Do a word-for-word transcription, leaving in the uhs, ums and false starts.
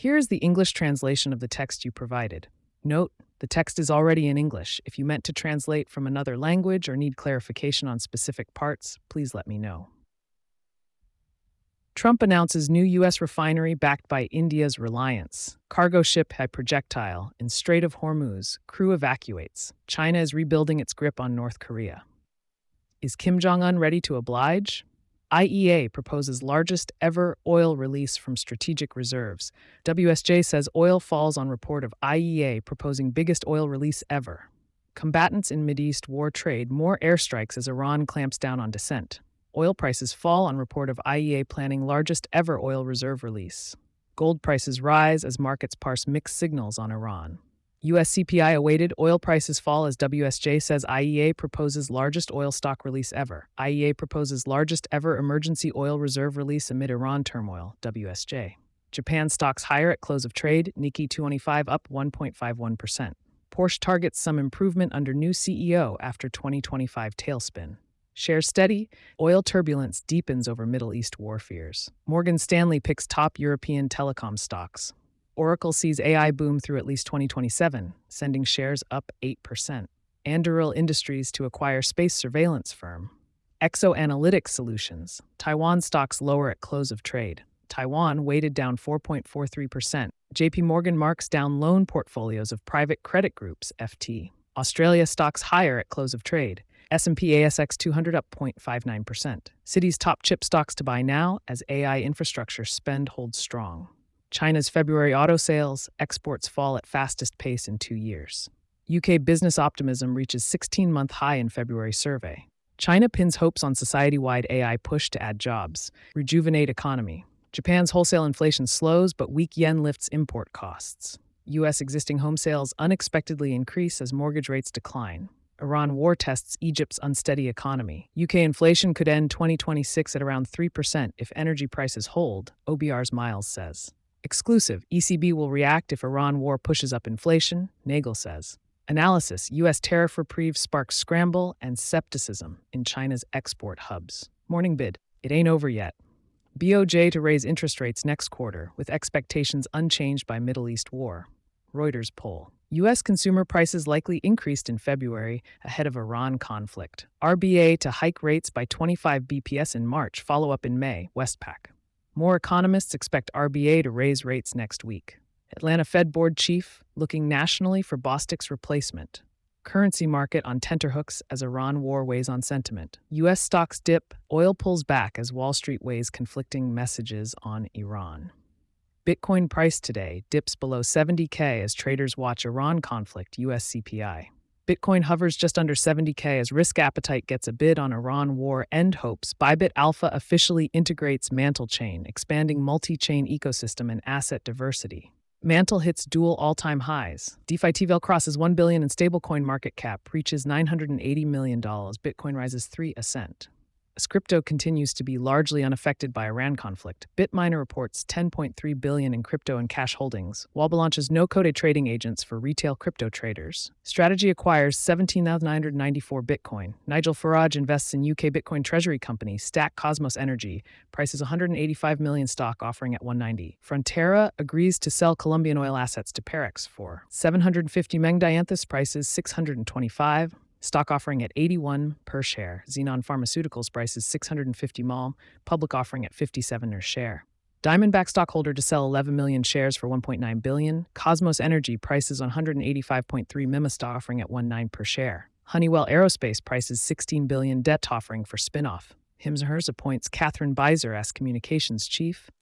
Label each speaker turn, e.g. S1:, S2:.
S1: Here is the English translation of the text you provided. Note, the text is already in English. If you meant to translate from another language or need clarification on specific parts, please let me know. Trump announces new U S refinery backed by India's Reliance. Cargo ship had projectile in Strait of Hormuz. Crew evacuates. China is rebuilding its grip on North Korea. Is Kim Jong-un ready to oblige? I E A proposes largest ever oil release from strategic reserves. W S J says oil falls on report of I E A proposing biggest oil release ever. Combatants in Mideast war trade more airstrikes as Iran clamps down on dissent. Oil prices fall on report of I E A planning largest ever oil reserve release. Gold prices rise as markets parse mixed signals on Iran. U S C P I awaited, oil prices fall as W S J says I E A proposes largest oil stock release ever. I E A proposes largest ever emergency oil reserve release amid Iran turmoil, W S J. Japan stocks higher at close of trade, Nikkei two twenty-five up one point five one percent. Porsche targets some improvement under new C E O after twenty twenty-five tailspin. Shares steady, oil turbulence deepens over Middle East war fears. Morgan Stanley picks top European telecom stocks. Oracle sees A I boom through at least twenty twenty-seven, sending shares up eight percent. Anduril Industries to acquire space surveillance firm. Exo Analytics Solutions. Taiwan stocks lower at close of trade. Taiwan weighted down four point four three percent. J P Morgan marks down loan portfolios of private credit groups, F T. Australia stocks higher at close of trade. S and P A S X two hundred up zero point five nine percent. Citi's top chip stocks to buy now as A I infrastructure spend holds strong. China's February auto sales, exports fall at fastest pace in two years. U K business optimism reaches sixteen-month high in February survey. China pins hopes on society-wide A I push to add jobs, rejuvenate economy. Japan's wholesale inflation slows, but weak yen lifts import costs. U S existing home sales unexpectedly increase as mortgage rates decline. Iran war tests Egypt's unsteady economy. U K inflation could end twenty twenty-six at around three percent if energy prices hold, O B R's Miles says. Exclusive, E C B will react if Iran war pushes up inflation, Nagel says. Analysis, U S tariff reprieve sparks scramble and skepticism in China's export hubs. Morning bid, it ain't over yet. B O J to raise interest rates next quarter, with expectations unchanged by Middle East war. Reuters poll. U S consumer prices likely increased in February ahead of Iran conflict. R B A to hike rates by twenty-five B P S in March, follow-up in May, Westpac. More economists expect R B A to raise rates next week. Atlanta Fed Board Chief looking nationally for Bostic's replacement. Currency market on tenterhooks as Iran war weighs on sentiment. U S stocks dip, oil pulls back as Wall Street weighs conflicting messages on Iran. Bitcoin price today dips below seventy K as traders watch Iran conflict, U S C P I. Bitcoin hovers just under seventy K as risk appetite gets a bid on Iran war end hopes. Bybit Alpha officially integrates Mantle Chain, expanding multi-chain ecosystem and asset diversity. Mantle hits dual all-time highs. DeFi T V L crosses one billion dollars in stablecoin market cap, reaches nine hundred eighty million dollars. Bitcoin rises three percent. As crypto continues to be largely unaffected by Iran conflict, Bitminer reports ten point three billion dollars in crypto and cash holdings. Wobble launches no-code trading agents for retail crypto traders. Strategy acquires seventeen thousand nine hundred ninety-four Bitcoin. Nigel Farage invests in U K Bitcoin treasury company Stack Cosmos Energy, prices one hundred eighty-five million dollars stock offering at one hundred ninety. Frontera agrees to sell Colombian oil assets to Parex for seven hundred fifty million. Dianthus prices six hundred twenty-five. Stock offering at eighty-one per share. Xenon Pharmaceuticals prices six hundred fifty mall. Public offering at fifty-seven per share. Diamondback stockholder to sell eleven million shares for one point nine billion dollars. Cosmos Energy prices one hundred eighty-five point three M I M A stock offering at one hundred nine per share. Honeywell Aerospace prices sixteen billion dollars debt offering for spinoff. Hims and Hers appoints Catherine Beiser as communications chief.